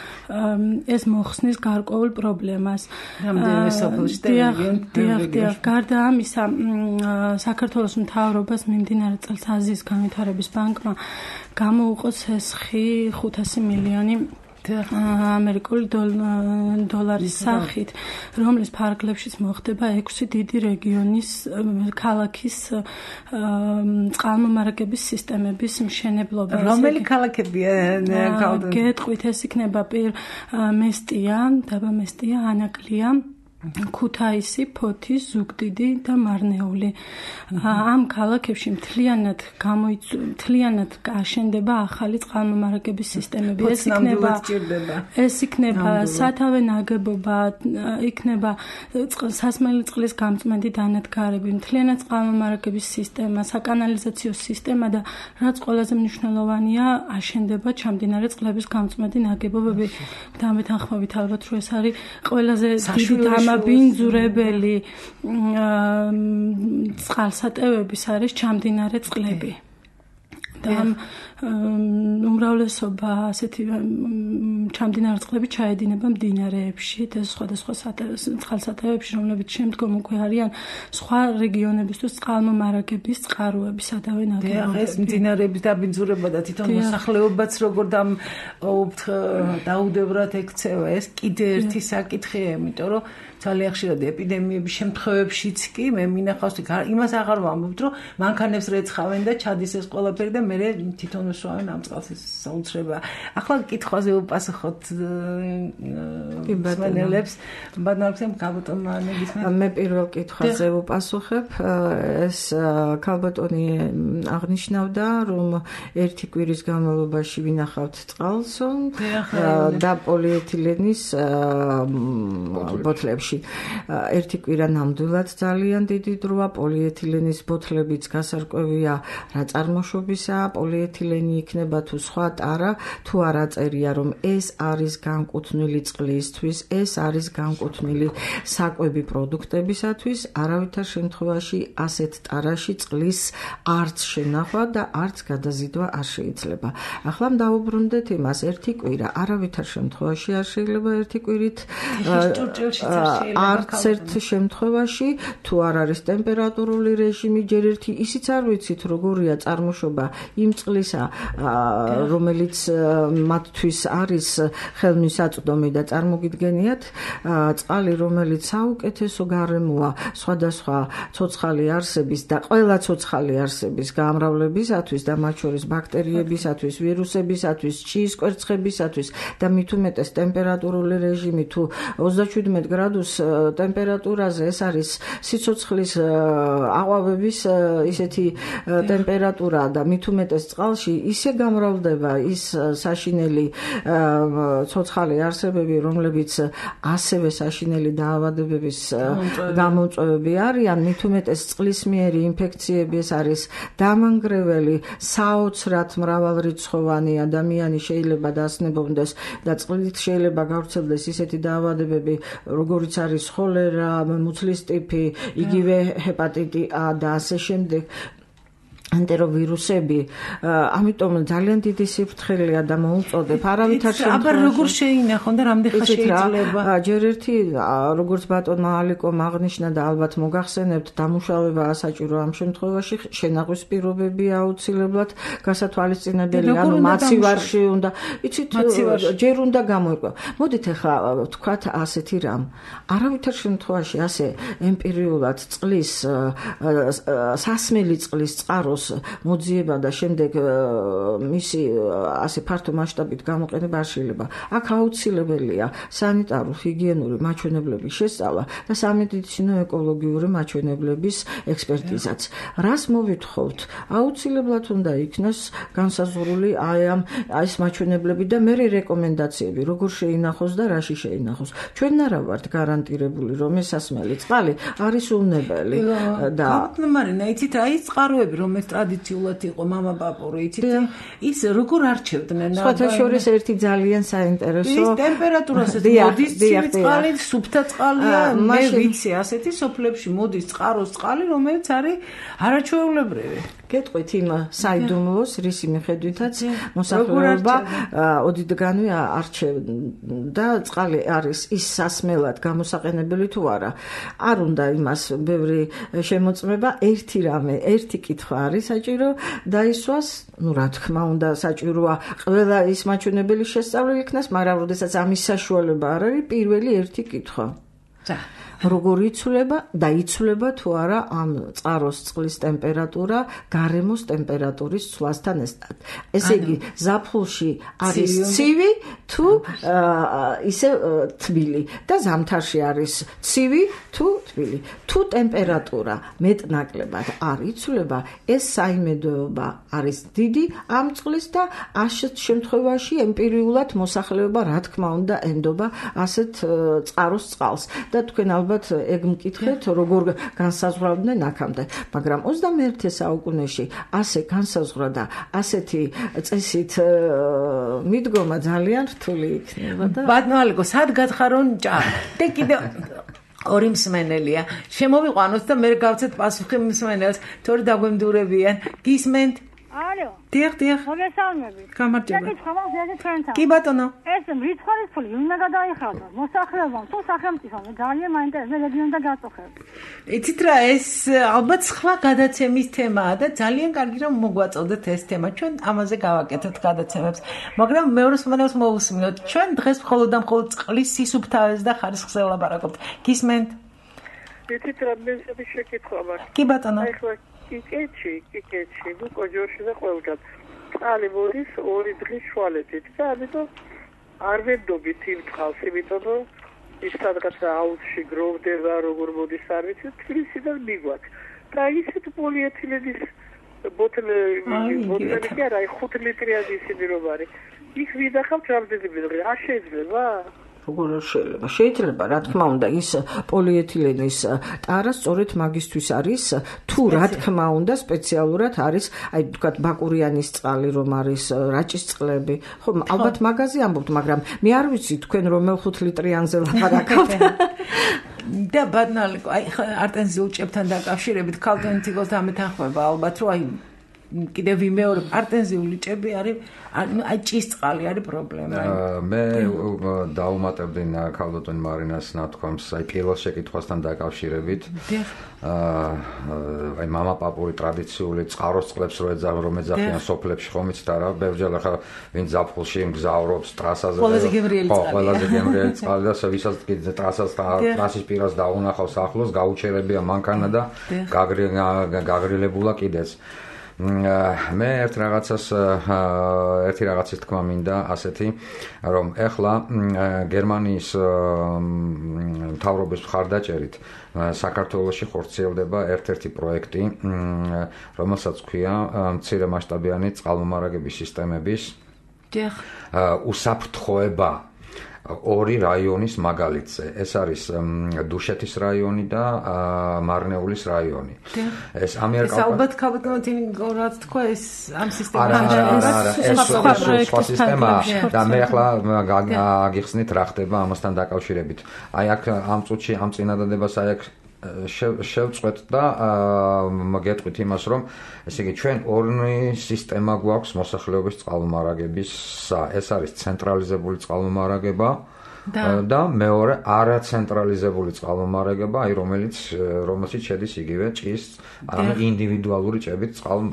ეს მოხსნის გარკვეულ პრობლემას. რამდენიმე სოფელში დიახ, გარდა ამისა საქართველოს მთავრობას მიმდინარე წელს აზიის განვითარების ბანკმა გამოუყო ცესხი ხუთასი მილიონი ამერიკული დოლარის სახით, რომლის ფარგლებშიც მოხდება ექვსი დიდი რეგიონის ქალაქის წყალმომარაგების სისტემების მშენებლობა. რომელი ქალაქებია? გეტყვით, ეს იქნება მესტია, დაბა მესტია, ანაკლია, ქუთაისი, ფოთი, ზუგდიდი და მარნეული. ამ ქალაქებში მთლიანად მთლიანად აშენდება ახალი წყალმომარაგების სისტემები. ეს იქნება ეს იქნება სათავე ნაგებობა, იქნება სასმელი წყლის გამწმენდი დანადგარები, მთლიანად წყალმომარაგების სისტემა, საკანალიზაციო სისტემა და რაც ყველაზე მნიშვნელოვანია, აშენდება ჩამდინარე წყლების გამწმენდი ნაგებობები. დამეთანხმებით ალბათ რომ ეს არის ყველაზე დიდი ბინძურებელი წყალსატევების არის ჩამდინარე წყლები. და ამ უმრავლესობა ასეთი ჩამდინარე წყლები ჩაედინება მდინარეებში და სხვადასხვა წყალსატევებში, რომლებიც შემდგომ უკვე არიან სხვა რეგიონებისთვის წყალმომარაგების წყაროები, სადავე ნაგებობები. ეს მდინარეების დაბინძურება და თვითონ მოსახლეობაც როგორ დაუდევრად ექცევა, ეს კიდე ერთი საკითხია, იმიტომ რომ ძალიან ხშირად ეპიდემიების შემთხვევებშიც კი მე მინახავს იმას აღარ ვამბობთ, რომ მანქანებს რეცხავენ და ჩადის ეს ყველაფერი და მე თვითონ უსვამენ ამ წყალს საოცრება. ახლა კითხვაზე უპასუხოთ მსმენელებს. ბატონო ქალბატონმა ნებისმიერ მე პირველ კითხვაზე ვუპასუხებ. ეს ქალბატონი აღნიშნავდა, რომ ერთი კვირის განმავლობაში ვინახავთ წყალს და პოლიეთილენის ბოთლებში. ერთი კვირა ნამდვილად ძალიან დიდი დროა, პოლიეთილენის ბოთლებიც გასარკვევია რა წარმოშობისაა, პოლიეთილენი იქნება თუ სხვა ტარა, თუ არა წერია რომ ეს არის განკუთვნილი წყლისთვის, ეს არის განკუთვნილი საკვები პროდუქტებისათვის, არავითარ შემთხვევაში ასეთ ტარაში წყლის არც შენახვა და არც გადაზიდვა არ შეიძლება. ახლა დავუბრუნდეთ იმას, ერთი კვირა არავითარ შემთხვევაში არ შეიძლება ერთი კვირით არც ერთ შემთხვევაში თუ არ არის ტემპერატურული რეჟიმი, ჯერ ერთი ისიც არ ვიცით როგორია წარმოშობა იმ წყლისა, რომელიც მათთვის არის ხელმისაწვდომი და წარმოგიდგენიათ წყალი, რომელიც საუკეთესო გარემოა სხვადასხვა ცოცხალი არსების და ყველა ცოცხალი არსების გამრავლებისათვის და მათ შორის ბაქტერიებისათვის, ვირუსებისათვის, ჭიის კვერცხებისათვის და მით უმეტეს ტემპერატურული რეჟიმი თუ ოცდაშვიდმეტ გრადუს ტემპერატურაზე ეს არის სიცოცხლის აყვავების ისეთი ტემპერატურა და მით უმეტეს წყალში ისე გამრავლდება ის საშინელი ცოცხალი არსებები, რომლებიც ასევე საშინელი დაავადებების გამომწვევები არიან, მით უმეტეს წყლისმიერი ინფექციები, ეს არის დამანგრეველი, საოცრად მრავალრიცხოვანი ადამიანი შეიძლება დასნებობდეს და წყლით შეიძლება გავრცელდეს ისეთი დაავადებები, როგორიც არის ხოლერა, მუცლის ტიფი, იგივე ჰეპატიტი A და ასე შემდეგ. ენტეროვირუსები, ამიტომ ძალიან დიდი სიფრთხილეა და მოუწოდებ არავითარ შემთხვევაში. აბა როგორ შეინახონ და რამდენი ხანი შეიძლება? ჯერ ერთი როგორც ბატონმა ალიკომ აღნიშნა და ალბათ მოგახსენებთ, დამუშავება ასაჭირო ამ შემთხვევაში შენახვის პირობები აუცილებლად გასათვალისწინებელი, ანუ მაცივარში უნდა, იცით, ჯერ უნდა გამოიყო. მოდით ახლა ვთქვათ ასეთი რამ. არავითარ შემთხვევაში ასე ემპირიულად წყლის სასმელი წყლის წყაროს მოძიება და შემდეგ მისი ასე ფართო მასშტაბით გამოყენება არ შეიძლება. აქ აუცილებელია სანიტარო-ჰიგიენური მაჩვენებლების შესწავლა და სამედიცინო-ეკოლოგიური მაჩვენებლების ექსპერტიზაც. რას მოვითხოვთ? აუცილებლად უნდა იქნას განსაზღვრული აი ამ ეს მაჩვენებლები და მე რეკომენდაციები, როგორ შეინახოს და რაში შეინახოს. ჩვენ არა ვართ გარანტირებული, რომ ეს სასმელი წყალი არის უვნებელი და მარინა, იცით, აი წყაროები, რომელიც ტრადიციულად იყო мама პაპური, იცით, ის როგორ არჩევდნენ? სხვათა შორის ერთი ძალიან საინტერესო ის ტემპერატურასაც მოდის ცივი წყალი, სუფთა წყალია, მე ვიცი, ასეთი სოფლებში მოდის წყაროს წყალი, რომელიც არის არაჩვეულებრივი. გეტყვით იმ საიდუმლოს, რისი მიხედვითაც მოსახლეობა ოდითგანვე არჩევდა წყალი არის ის სასმელად გამოსაყენებელი თუ არა. არ უნდა იმას ბევრი შემოწმება, ერთი რამე, ერთი კითხვა არის საჭირო დაისვას, ну რა თქმა უნდა საჭიროა ყველა ის მაჩვენებელი შესწავლილი იქნას, მაგრამ როდესაც ამის საშუალება არ არის, პირველი ერთი კითხვა. და როგორ იცვლება და იცვლება თუ არა ამ წყაროს წყლის ტემპერატურა გარემოს ტემპერატურის ცვლასთან ერთად. ესე იგი, ზაფხულში არის ცივი თუ ისე თბილი და ზამთარში არის ცივი თუ თბილი. თუ ტემპერატურა მეტნაკლებად არ იცვლება, ეს საიმედოობა არის დიდი ამ წყლის და ასეთ შემთხვევაში ემპირიულად მოსახლეობა რა თქმა უნდა ენდობა ასეთ წყაროს წყალს და თქვენ ალბათ ეგ მკითხეთ, როგორ განსაზღვრავდნენ აქამდე, მაგრამ ოცდამეერთე საუკუნეში ასე განსაზღვრა და ასეთი წესით მიდგომა ძალიან რთული იქნება და ბატონო ალიკო, სად გათხარონ ჭა? და კიდე ორი მსმენელია. შემოვიყვანოთ და მე გავცეთ პასუხი მსმენელს, თორე დაგვემდურებიან. გისმენთ? ალო. დიახ, დიახ. მოგესალმებით. გამარჯობა. ეკითხა მაგაზე თქვენთან. კი ბატონო. ეს რიცხვის ფული უნდა გადაიხადოს მოსახლეობამ თუ სახელმწიფომ ძალიან მაინტერესებს მე რეგიონდა გაწუხებ. იცით რა ეს ალბათ სხვა გადაცემის თემაა და ძალიან კარგი რომ მოგვაწოდეთ ეს თემა. ჩვენ ამაზე გავაკეთოთ გადაცემებს. მაგრამ მეორე მომენტს მოусმინოთ. ჩვენ დღეს მხოლოდ და მხოლოდ წყლის სისუფთავეს და ხარისხზე ვლაპარაკობთ. გისმენთ? იცით რა მე შეკითხვა მაქვს. კი ბატონო. ახლა კიკეჩი, კიკეჩი, ბუკოჯორში და ყველგან. წალი მოდის ორი დღის შუალედით და ამიტომ არ ვებდობით იმ წყალს, იმიტომ რომ ის სადღაც აუზში გროვდება, როგორ მოდის არ ვიცი, თბილისიდან მიგვაქვს. და ისეთ პოლიეთილენის ბოთლები, ბოთლები კი არა, ხუთ ლიტრიანი ისინი რომ არის. იქ ვიდახავთ რამდენიმე დღე, არ შეიძლება? როგორ შეიძლება? შეიძლება, რა თქმა უნდა, ის პოლიეთილენის ტარა სწორედ მაგისთვის არის, თუ რა თქმა უნდა სპეციალურად არის, აი თქვათ ბაკურიანის წყალი რომ არის, რაჭის წყლები. ხო, ალბათ მაგაზე ამბობთ, მაგრამ მე არ ვიცი თქვენ რომელ ხუთ ლიტრიანზე ლაპარაკობთ. და ბადნალი, აი არტენზიულ ჭებთან დაკავშირებით ქალტენთიგოს ამეთანხმება ალბათ, რომ აი კიდევ ვიმეორებ არტენზიული ჭები არის აი ჭისწყალი არის პრობლემა. მე დაუმატებდი ქალბატონ მარინას ნათქვამს აი პირველ შეკითხვასთან დაკავშირებით. აი მამაპაპური ტრადიციული წყაროს წყლებს რო ეძახიან რომ ეძახიან სოფლებში ხომ იცით რა ბევრჯერ ახლა ვინ ზაფხულში მგზავრობს ტრასაზე ყველაზე გემრიელი წყალი. ხო ყველაზე გემრიელი წყალი და ვისაც კიდე ტრასას ტრასის პირას დაუნახავს ახლოს გაუჩერებია მანქანა და გაგრილებულა კიდეც. მე ერთ რაღაცას ერთი რაღაცის თქმა მინდა ასეთი რომ ეხლა გერმანიის მთავრობის მხარდაჭერით საქართველოში ხორციელდება ერთ-ერთი პროექტი რომელსაც ქვია მცირე მასშტაბიანი წყალმომარაგების სისტემების უსაფრთხოება ორი რაიონის მაგალითზე. ეს არის დუშეთის რაიონი და მარნეულის რაიონი. ეს ამერიკა ეს ალბათ ქალბატონოთ თქვა ეს ამ სისტემაში ეს სხვა სისტემაა და მე ახლა აგიხსნით რა ხდება ამასთან დაკავშირებით. აი აქ ამ წუთში ამ წინადადებას აი აქ შევწყვეთ და მოგეტყვით იმას რომ ესე იგი ჩვენ ორი სისტემა გვაქვს მოსახლეობის წყალმომარაგებისა. ეს არის ცენტრალიზებული წყალმომარაგება და მეორე არაცენტრალიზებული წყალმომარაგება, აი რომელიც რომელშიც შედის იგივე ჭის ანუ ინდივიდუალური ჭებით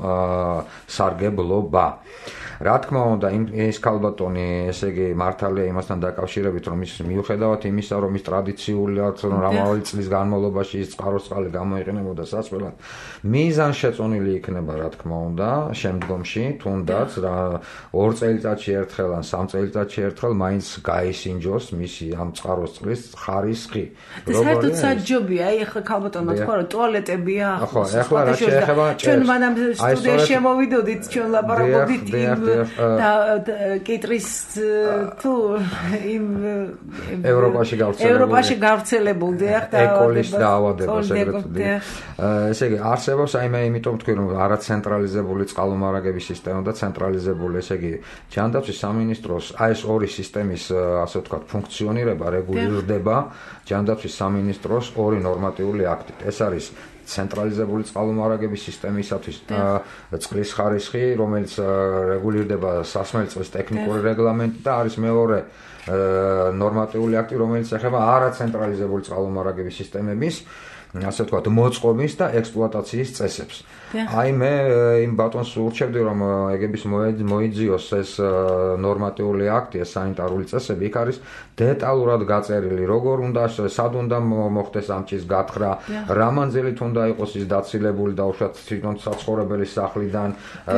წყალსარგებლობა. რა თქმა უნდა ის ქალბატონი ესე იგი მართალია იმასთან დაკავშირებით რომ ის მიუხედავად იმისა რომ ის ტრადიციულად რამავალი წლის განმავლობაში ის წყაროს წყალი გამოიყენებოდა სასწრაფოდ მიზანშეწონილი იქნება რა თქმა უნდა შემდგომში თუნდაც რა ორ წელიწადში ერთხელ ან სამ წელიწადში ერთხელ მაინც გაისინჯოს მისი ამ წყაროს წყლის ხარისხი. საერთოდ საჯობია აი ახლა ქალბატონმა თქვა რომ ტუალეტებია ხო ახლა რა შეეხება ჩვენ მანამ სტუდიაში შემოვიდოდით ჩვენ ლაპარაკობდით და კიტრის თუ იმ ევროპაში გავრცელებული ევროპაში გავრცელებულდი ახლა ეკოლის დაავადებას ეგრეთვე. ესე იგი არსებობს აი მე იმიტომ ვთქვი რომ არაცენტრალიზებული წყალმომარაგების სისტემა და ცენტრალიზებული ესე იგი ჯანდაცვის სამინისტროს აი ეს ორი სისტემის ასე ვთქვათ ფუნქციონირება რეგულირდება ჯანდაცვის სამინისტროს ორი ნორმატიული აქტით. ეს არის ცენტრალიზებული წყალმომარაგების სისტემისათვის წყლის ხარისხი, რომელიც რეგულირდება სასმელი წყლის ტექნიკური რეგლამენტი და არის მეორე ნორმატიული აქტი, რომელიც ეხება არაცენტრალიზებული წყალმომარაგების სისტემების ასე ვთქვათ მოწყობის და ექსპლუატაციის წესებს. აი მე იმ ბატონს ურჩევდი რომ ეგების მოიძიოს ეს ნორმატიული აქტი, ეს სანიტარული წესები, იქ არის დეტალურად გაწერილი, როგორ უნდა სად უნდა მოხდეს ამ ჭის გათხრა, რა მანძილით უნდა იყოს ის დაცილებული დაუშვათ თვითონ საცხოვრებელი სახლიდან,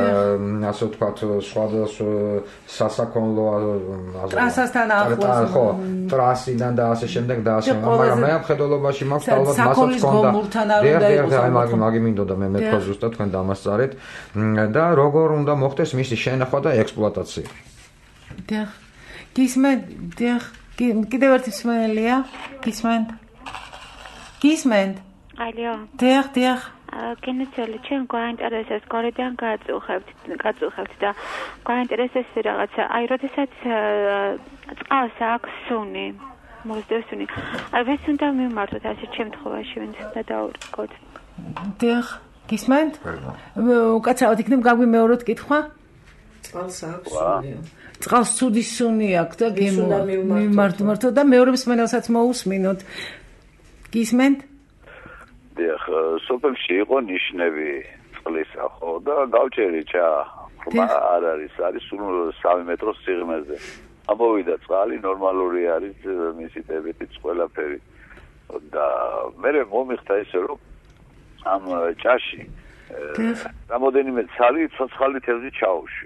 ასე ვთქვათ, სხვადასხვა სასაქონლო ტრასასთან ახლოს, ხო, ტრასიდან და ასე შემდეგ და ასე, მაგრამ მე მხედველობაში მაქვს ალბათ მასაც გომულთან არ უნდა იყოს. აი მაგი მაგი მინდოდა მე მეთქვა ზუსტად თქვენ დამასწარეთ და როგორ უნდა მოხდეს მისი შენახვა და ექსპლუატაცია. დიახ. გისმენთ, დიახ. კიდევ ერთი მსმენელია? გისმენთ? გისმენთ? ალო. დიახ, დიახ. კენეცელი ჩვენ გვაინტერესებს გარედან გაწუხებთ, გაწუხებთ და გვაინტერესებს რაღაცა. აი, როდესაც წყალს აქვს სუნი მოგდესუნი. აი, ვეს უნდა მიმართოთ ასეთ შემთხვევაში, ვინც უნდა დაურიგოთ. დიახ. გისმენთ? უკაცრავად იქნებ გაგვიმეოროთ კითხვა? წყალს აქვს სუნია. წყალს ცუდი სუნი აქვს და გემო მიმართო და მეორე მსმენელსაც მოусმინოთ. გისმენთ? დიახ, სოფელში იყო ნიშნები წყლისა, ხო და გავჭერით ჩა. ხმა არ არის, არის სულ სამი მეტრის სიღრმეზე. ამოვიდა წყალი, ნორმალური არის მისი ტემპერატურით ყველაფერი. და მე მომიხდა ისე რომ ამ ჭაში რამოდენიმე ცალი ცოცხალი თევზი ჩაუში.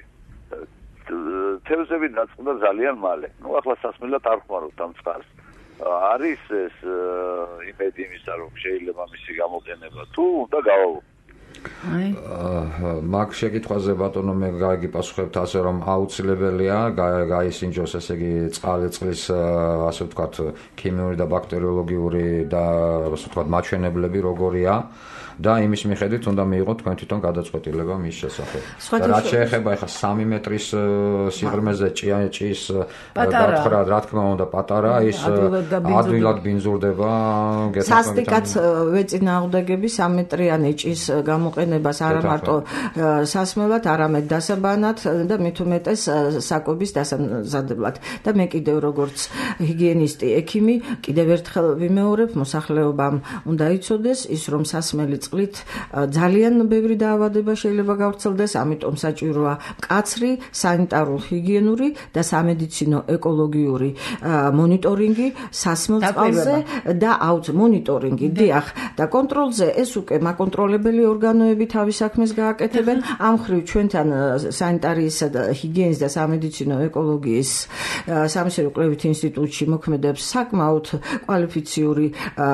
თევზები დაწყდა ძალიან მალე. ნუ ახლა სასმელად არ ხმარობთ ამ წყალს. არის ეს იმედი იმისა რომ შეიძლება მისი გამოყენება თუ უნდა გავაურო. აი მაგ შეკითხვაზე ბატონო მე გაგიპასუხებთ ასე რომ აუცილებელია გაისინჯოს ესე იგი წყალი წყლის ასე ვთქვათ ქიმიური და ბაქტერიოლოგიური და ასე ვთქვათ მაჩვენებლები როგორია და იმის მიხედვით უნდა მიიღოთ თქვენ თვითონ გადაწყვეტილება მის შესახებ. რაც შეეხება ახლა სამი მეტრის სიღრმეზე ჭიაჭის გათხრა რა თქმა უნდა პატარა ის ადვილად ბინძურდება სასტიკად ვეწინააღმდეგები სამი მეტრიანი ჭის გამოყენებას არა მარტო სასმელად, არამედ დასაბანად და მით უმეტეს საკვების დასამზადებლად. და მე კიდევ როგორც ჰიგიენისტი, ექიმი კიდევ ერთხელ ვიმეორებ, მოსახლეობამ უნდა იცოდეს ის რომ სასმელი წყლით ძალიან ბევრი დაავადება შეიძლება გავრცელდეს, ამიტომ საჭიროა მკაცრი სანიტარულ-ჰიგიენური და სამედიცინო ეკოლოგიური მონიტორინგი სასმელ წყალზე და აუც მონიტორინგი, დიახ, და კონტროლზე ეს უკვე მაკონტროლებელი ორგანოები თავის საქმეს გააკეთებენ. ამ ხრივ ჩვენთან სანიტარიისა და ჰიგიენის და სამედიცინო ეკოლოგიის სამეცნიერო კვლევით ინსტიტუტში მოქმედებს საკმაოდ კვალიფიციური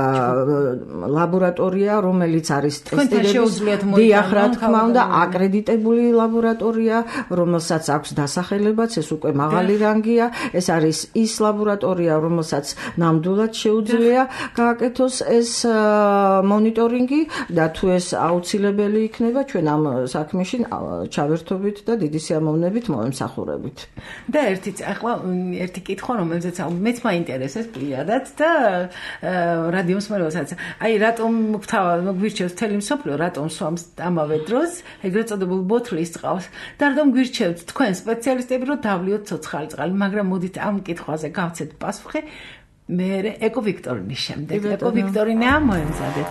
ლაბორატორია, რომელიც არის ტესტირების დიახ, რა თქმა უნდა, აკრედიტებული ლაბორატორია, რომელსაც აქვს დასახელებაც, ეს უკვე მაღალი რანგია. ეს არის ის ლაბორატორია, რომელსაც ნამდვილად შეუძლია გააკეთოს ეს მონიტორინგი და თუ ეს აუცილებელი იქნება, ჩვენ ამ საქმეში ჩავერთობით და დიდი სიამოვნებით მოვემსახურებით. და ერთი ახლა ერთი კითხვა, რომელზეც მეც მაინტერესებს პირადად და რადიო მსმენელსაც. აი, რატომ გვირჩევთ მთელი მსოფლიო, რატომ სვამს ამავე დროს ეგრეთ წოდებულ ბოთლის წყალს და რატომ გვირჩევთ თქვენ სპეციალისტები, რომ დავლიოთ ცოცხალი წყალი, მაგრამ მოდით ამ კითხვაზე გავცეთ პასუხი მე ეკო ვიქტორინის შემდეგ. ეკო ვიქტორინა მოემზადეთ.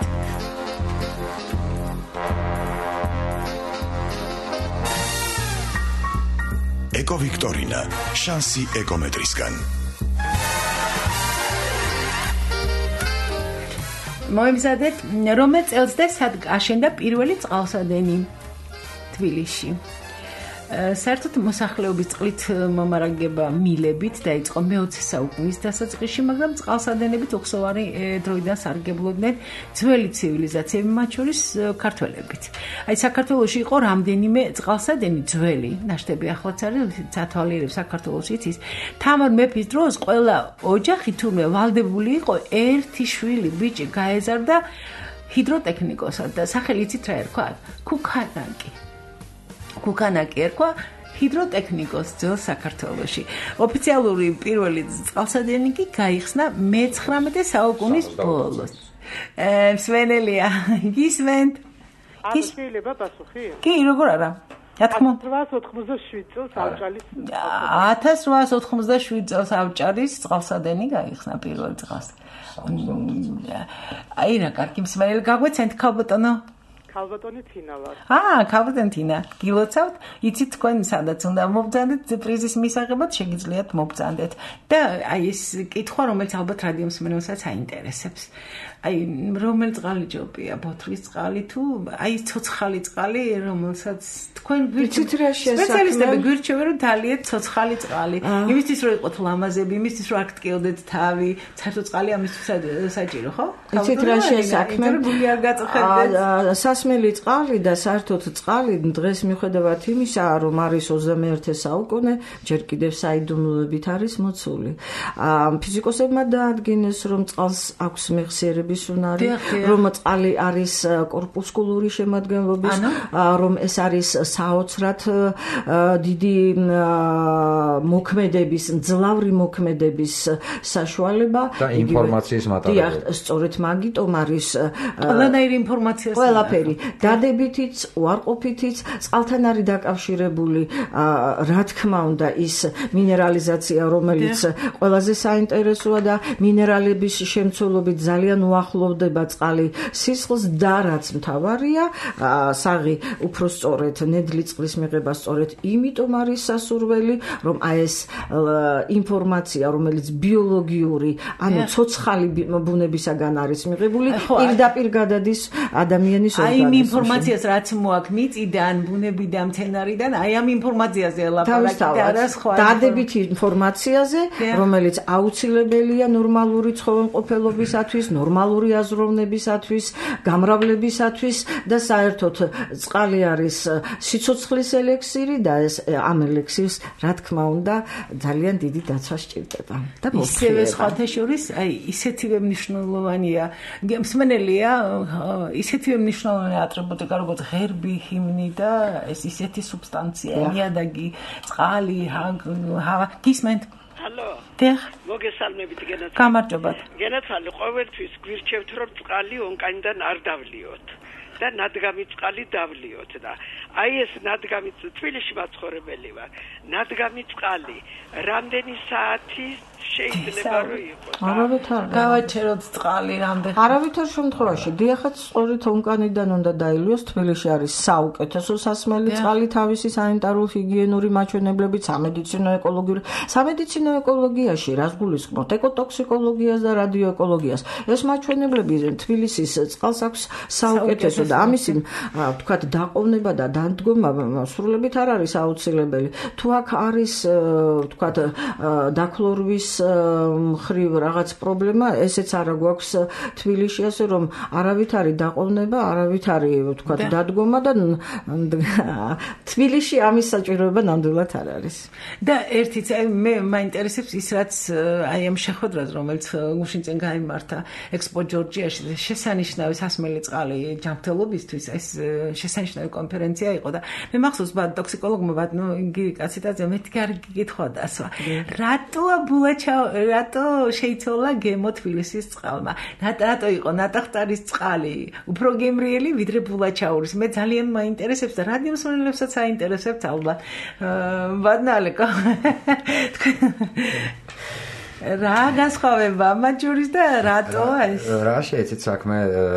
ეკო ვიქტორინა, შანსი ეკომეტრისგან. მოემზადეთ, რომელ წელს და სად აშენდა პირველი წყალსადენი თბილისში. საერთოდ მოსახლეობის წყლით მომარაგება მილებით დაიწყო მეოცე საუკუნის დასაწყისში, მაგრამ წყალსადენებით უხსოვარი დროიდან სარგებლობდნენ ძველი ცივილიზაციები, მათ შორის ქართველებიც. აი საქართველოში იყო რამდენიმე წყალსადენი ძველი, ნაშთები ახლაც არის, სათვალიერებს საქართველოს იცის. თამარ მეფის დროს ყველა ოჯახი თურმე ვალდებული იყო ერთი შვილი ბიჭი გაეზარდა ჰიდროტექნიკოსად და სახელი იცით რა ერქვა? ქუქანაკი. ქუქანაკი ერქვა ჰიდროტექნიკოს ძველ საქართველოში. ოფიციალური პირველი წყალსადენი კი გაიხსნა მეცხრამეტე საუკუნის ბოლოს. მსმენელია, გისმენთ? არ შეიძლება პასუხი? კი, როგორ არა? რა თქმა უნდა. ათას რვაასი ოცდაშვიდ წელს ავჭალის ათას რვაასი ოცდაშვიდ წელს ავჭალის წყალსადენი გაიხსნა პირველ წყალს. აი რა კარგი მსმენელი გაგვეცენთ ქალბატონო? ქალბატონი თინა ვარ. აა, ქალბატონი თინა, გილოცავთ? იცით თქვენ სადაც უნდა მობრძანდეთ პრიზის მისაღებად, შეგიძლიათ მობრძანდეთ. და აი ეს კითხვა, რომელიც ალბათ რადიო მსმენელსაც აინტერესებს. აი, რომელი წყალი ჯობია, ბოთლის წყალი თუ აი ცოცხალი წყალი, რომელსაც თქვენ გვირჩევთ რა შესაძლოა. სპეციალისტები გვირჩევენ, რომ თალიეთ ცოცხალი წყალი. იმისთვის რომ იყოთ ლამაზები, იმისთვის რომ არ გტკიოდეთ თავი, საერთო წყალი ამისთვის საჭირო, ხო? იცით რა შესაძლოა. გული არ გაწუხებდეთ. სასმელი წყალი და საერთოდ წყალი დღეს მიუხედავად იმისა, რომ არის ოცდამეერთე საუკუნე, ჯერ კიდევ საიდუმლოებით არის მოცული. ფიზიკოსებმა დაადგინეს, რომ წყალს აქვს მეხსიერების უნარი, რომ წყალი არის კორპუსკულური შემადგენლობის, რომ ეს არის საოცრად დიდი მოქმედების, მძლავრი მოქმედების საშუალება და ინფორმაციის მატარებელი. სწორედ მაგიტომ არის ყველანაირი ინფორმაცია. ყველაფერი წყალი დადებითიც, უარყოფითიც, წყალთან არის დაკავშირებული, რა თქმა უნდა, ის მინერალიზაცია, რომელიც ყველაზე საინტერესოა და მინერალების შემცველობით ძალიან უახლოვდება წყალი სისხლს და რაც მთავარია, საღი უფრო სწორედ ნედლი წყლის მიღება სწორედ იმიტომ არის სასურველი, რომ აი ეს ინფორმაცია, რომელიც ბიოლოგიური, ანუ ცოცხალი ბუნებისაგან არის მიღებული, პირდაპირ გადადის ადამიანის ორგანიზმში. აი იმ ინფორმაციას რაც მოაქვს მიწიდან, ბუნებიდან, მცენარიდან, აი ამ ინფორმაციაზე ელაპარაკი და არა სხვა. დადებით ინფორმაციაზე, რომელიც აუცილებელია ნორმალური ცხოველმყოფელობისათვის, ნორმალური აზროვნებისათვის, გამრავლებისათვის და საერთოდ წყალი არის სიცოცხლის ელექსირი და ეს ამ ელექსირს რა თქმა უნდა ძალიან დიდი დაცვა სჭირდება და ისევე სხვათა შორის აი ისეთივე მნიშვნელოვანია მსმენელია ისეთივე მნიშვნელოვანი ატრიბუტიკა როგორც ღერბი, ჰიმნი და ეს ისეთი სუბსტანცია ნიადაგი, წყალი, ჰავა გისმენთ Hello. დიახ. მოგესალმებით გენაცვალე. გამარჯობათ. გენაცვალე, ყოველთვის გვირჩევთ რომ წყალი ონკანიდან არ დავლიოთ და ნადგამი წყალი დავლიოთ და აი ეს ნადგამი თბილისში მაცხოვრებელი ვარ. ნადგამი წყალი რამდენი საათი შეიძლება რომ იყოს? არავითარ გავაჩეროთ წყალი რამდენი. არავითარ შემთხვევაში დიახაც სწორედ ონკანიდან უნდა დაილიოს. თბილისში არის საუკეთესო სასმელი წყალი თავისი სანიტარულ-ჰიგიენური მაჩვენებლებით, სამედიცინო ეკოლოგიური. სამედიცინო ეკოლოგიაში რას გულისხმობთ? ეკოტოქსიკოლოგიას და რადიოეკოლოგიას. ეს მაჩვენებლები თბილისის წყალს აქვს საუკეთესო და ამისი ვთქვათ დაყოვნება და დადგომა სრულებით არ არის აუცილებელი. თუ აქ არის ვთქვათ დაქლორვის მხრივ რაღაც პრობლემა, ესეც არა გვაქვს თბილისში, ასე რომ არავით არის დაყოვნება, არავით არის ვთქვათ დადგომა და თბილისში ამის საჭიროება ნამდვილად არ არის. და ერთიც აი მე მაინტერესებს ის რაც აი ამ შეხვედრას, რომელიც გუშინ წინ გაიმართა ექსპო ჯორჯიაში, შესანიშნავი სასმელი წყალი ჯანმრთელობისთვის, ეს შესანიშნავი კონფერენცია იყო და მე მახსოვს ბა ტოქსიკოლოგმა ბა ნუ იგი კაციტაძე მეთქი არ გიკითხვა დასვა. რატოა ბულაჩა რატო შეიცვალა გემო თბილისის წყალმა? რატო იყო ნატახტარის წყალი უფრო გემრიელი ვიდრე ბულაჩაურის? მე ძალიან მაინტერესებს და რადიო მსმენელებსაც აინტერესებთ ალბათ. ბადნალეკო. რა განსხვავება მაჯურის და რატო ეს? რა შეიცით საქმე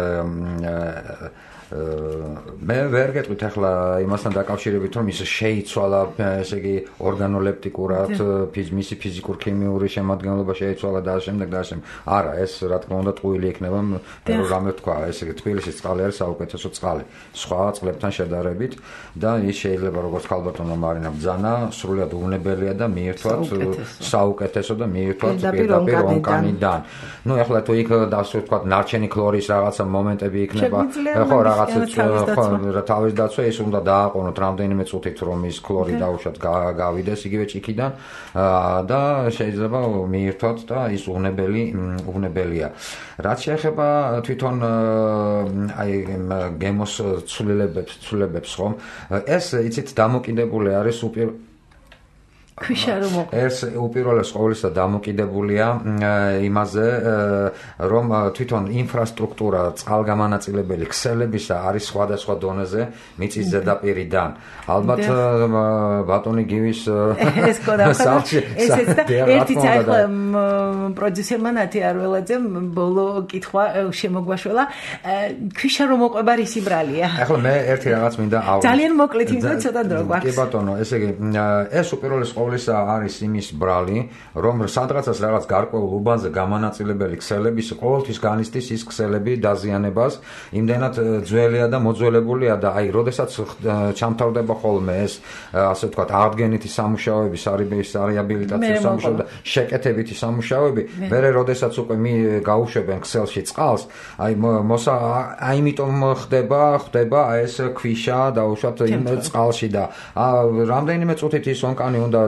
მე ვერ გეტყვით ახლა იმასთან დაკავშირებით რომ ის შეიცვალა ესე იგი ორგანოლეპტიკურად მისი ფიზიკურ-ქიმიური შემადგენლობა შეიცვალა და შემდეგ და ასე არა ეს რა თქმა უნდა ტყუილი იქნება რამე თქვა ესე იგი თბილისის წყალი არის საუკეთესო წყალი სხვა წყლებთან შედარებით და ის შეიძლება როგორც ქალბატონო მარინა ბძანა სრულად უნებელია და მიირთვათ საუკეთესო და მიირთვათ პირდაპირ ონკანიდან ნუ ახლა თუ იქ დასვით თქვა ნარჩენი ქლორის რაღაცა მომენტები იქნება ხო რა თავის დაცვა ის უნდა დააყოვნოთ რამდენიმე წუთით რომ ის ქლორი დაუშვათ გავიდეს იგივე ჭიქიდან და შეიძლება მიირთვათ და ის უნებელი უნებელია რაც შეეხება თვითონ აი გემოს ცვლილებებს ცვლილებებს ხომ ეს იცით დამოკიდებული არის უპირ ქვიშა რომ ეს უპირველეს ყოვლისა დამოკიდებულია იმაზე რომ თვითონ ინფრასტრუქტურა წყალგამანაწილებელი ქსელებისა არის სხვადასხვა დონეზე მიწის ზედაპირიდან ალბათ ბატონი გივის ეს კოდა ესეც და ერთი ახლა პროდიუსერმა ნათი არველაძემ ბოლო კითხვა შემოგვაშველა ქვიშა რომ მოყვება ისი ბრალია ახლა მე ერთი რაღაც მინდა აღვნიშნო ძალიან მოკლედ იმიტომ ცოტა დრო გვაქვს კი ბატონო ესე იგი ეს უპირველეს ყოვლისა არის იმის ბრალი, რომ სადღაცას რაღაც გარკვეულ უბანზე გამანაწილებელი ქსელების ყოველთვის განიცდის ის ქსელები დაზიანებას, იმდენად ძველია და მოძველებულია და აი, როდესაც ჩამთავრდება ხოლმე ეს, ასე ვთქვათ, აღდგენითი სამუშაოები, სარეაბილიტაციო სამუშაოები და შეკეთებითი სამუშაოები, მერე როდესაც უკვე გაუშვებენ ქსელში წყალს, აი მოსა აიმიტომ ხდება, ხდება ეს ქვიშა დაუშვათ იმ წყალში და რამდენიმე წუთით ის ონკანი უნდა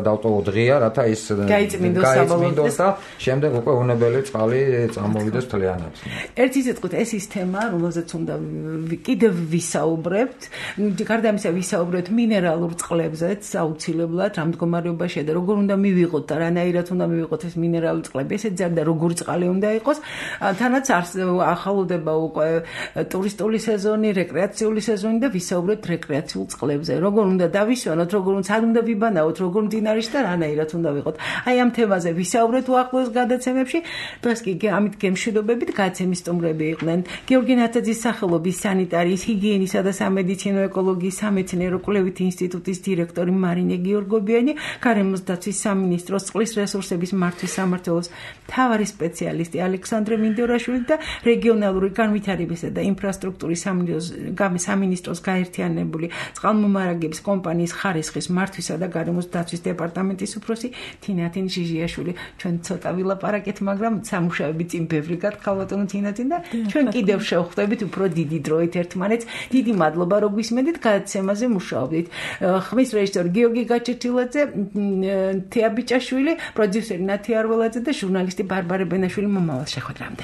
დავტოვო დღეა, რათა ის გაიწმინდოს და შემდეგ უკვე უნებელი წყალი წამოვიდეს თლიანად. ერთი სიტყვით ეს ის თემა, რომელზეც უნდა კიდევ ვისაუბრებთ. გარდა ამისა ვისაუბრებთ მინერალურ წყლებზეც აუცილებლად, რამ მდგომარეობაშია და როგორ უნდა მივიღოთ და რანაირად უნდა მივიღოთ ეს მინერალური წყლები. ესეც და როგორი წყალი უნდა იყოს. თანაც ახალდება უკვე ტურისტული სეზონი, რეკრეაციული სეზონი და ვისაუბრებთ რეკრეაციულ წყლებზე. როგორ უნდა დავისვენოთ, როგორ უნდა სად უნდა ვიბანაოთ, როგორ მდინარეში და რანაირად უნდა ვიყოთ. აი ამ თემაზე ვისაუბრეთ უახლოეს გადაცემებში. დღეს კი ამით გემშვიდობებით გადაცემის სტუმრები იყვნენ გიორგი ნათაძის სახელობის სანიტარიის, ჰიგიენისა და სამედიცინო ეკოლოგიის სამეცნიერო კვლევითი ინსტიტუტის დირექტორი მარინე გიორგობიანი, გარემოს დაცვის სამინისტროს წყლის რესურსების მართვის სამმართველოს მთავარი სპეციალისტი ალექსანდრე მინდორაშვილი და რეგიონალური განვითარებისა და ინფრასტრუქტურის სამინისტროს გაერთიანებული წყალმომარაგების კომპანიის ხარისხის მართვისა და გარემოს დაცვის დეპარტამენტის უფროსი თინათინ ჟიჟიაშვილი. ჩვენ ცოტა ვილაპარაკეთ, მაგრამ სამუშაოები წინ ბევრი გათქალბატონო თინათინ და ჩვენ კიდევ შევხვდებით უფრო დიდი დროით ერთმანეთს. დიდი მადლობა რომ გვისმენთ გადაცემაზე მუშაობდით. ხმის რეჟისორი გიორგი გაჭირჭილაძე, თეა ბიჭაშვილი, პროდიუსერი ნათი არველაძე და ჟურნალისტი ბარბარე ბენაშვილი. მომავალ შეხვედრამდე.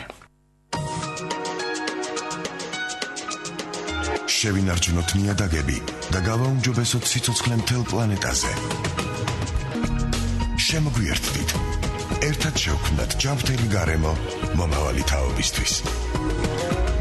შევინარჩუნოთ ნიადაგები და გავაუმჯობესოთ სიცოცხლე მთელ პლანეტაზე. შემოგვიერთდით. ერთად შევქმნათ ჯანმრთელი გარემო მომავალი თაობისთვის.